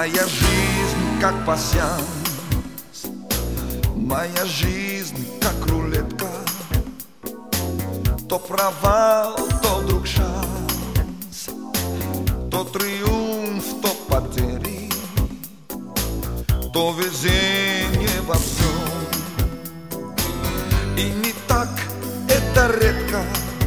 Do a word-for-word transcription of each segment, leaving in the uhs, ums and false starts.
Моя жизнь как пасьянс, моя жизнь как рулетка. То провал, то вдруг шанс, то триумф, то потери, то везение во всем. И не так это редко.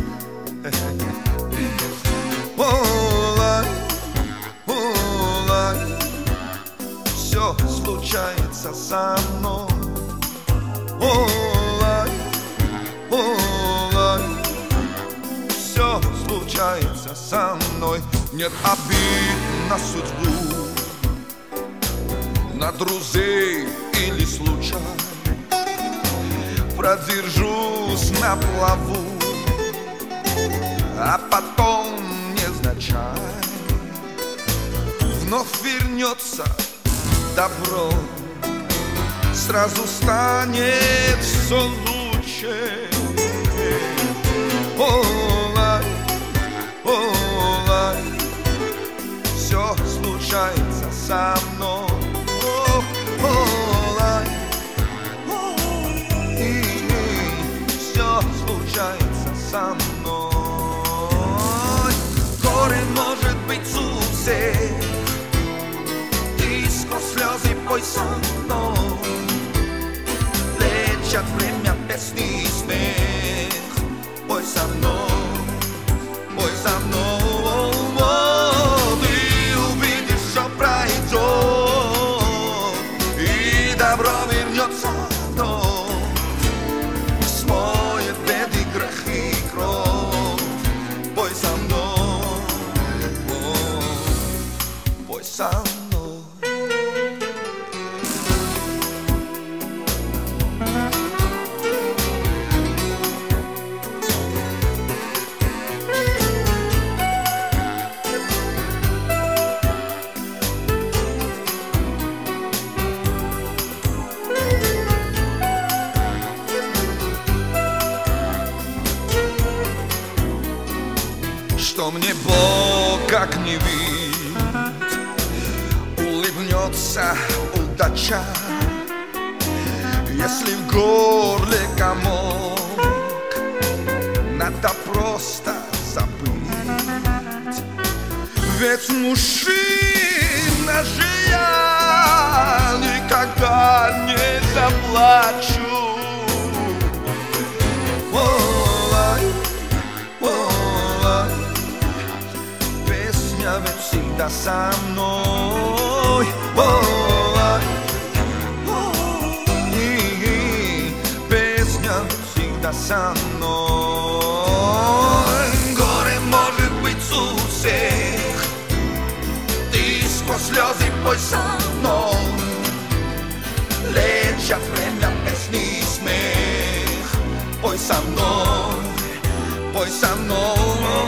Олай, олай, все случается со мной. Олай, олай, все случается со мной. Нет обид на судьбу, на друзей или случай. Продержусь на плаву, а потом невзначай вновь вернется добро, сразу станет все лучше. Олай, олай, все случается со мной. Олай, и все случается со мной. Горе может быть у всех, ты сквозь слезы пой со мной. Лечат время песни и смех, пой со мной, пой со мной. Ты увидишь, что пройдет, и добро вернется вновь, смоет беды, грехи и кровь. Пой со мной, пой со мной. Что мне Бог как не видит, улыбнется удача. Если в горле комок, надо просто забыть. Ведь мужчина же я никогда не заплачу. Ведь всегда со мной. Олай, и песня всегда со мной. Горе может быть у всех, ты сквозь слезы пой со мной. Лечат время песни и смех, пой со мной, пой со мной.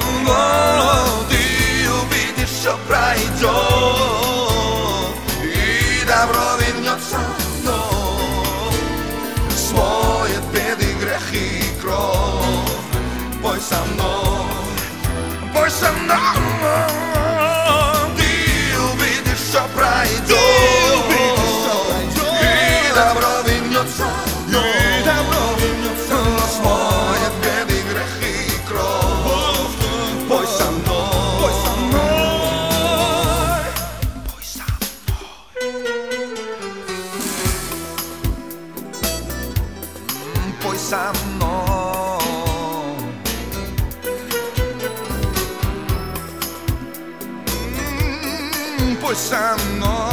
Все пройдет, и добро вернется вновь, смоет беды, грехи и кровь. Пой со мной, пой со мной. Ты увидишь, что пройдет, и добро вернется вновь, смоет беды, грехи и кровь. Пой со мной. Пой со мной, пой со мной.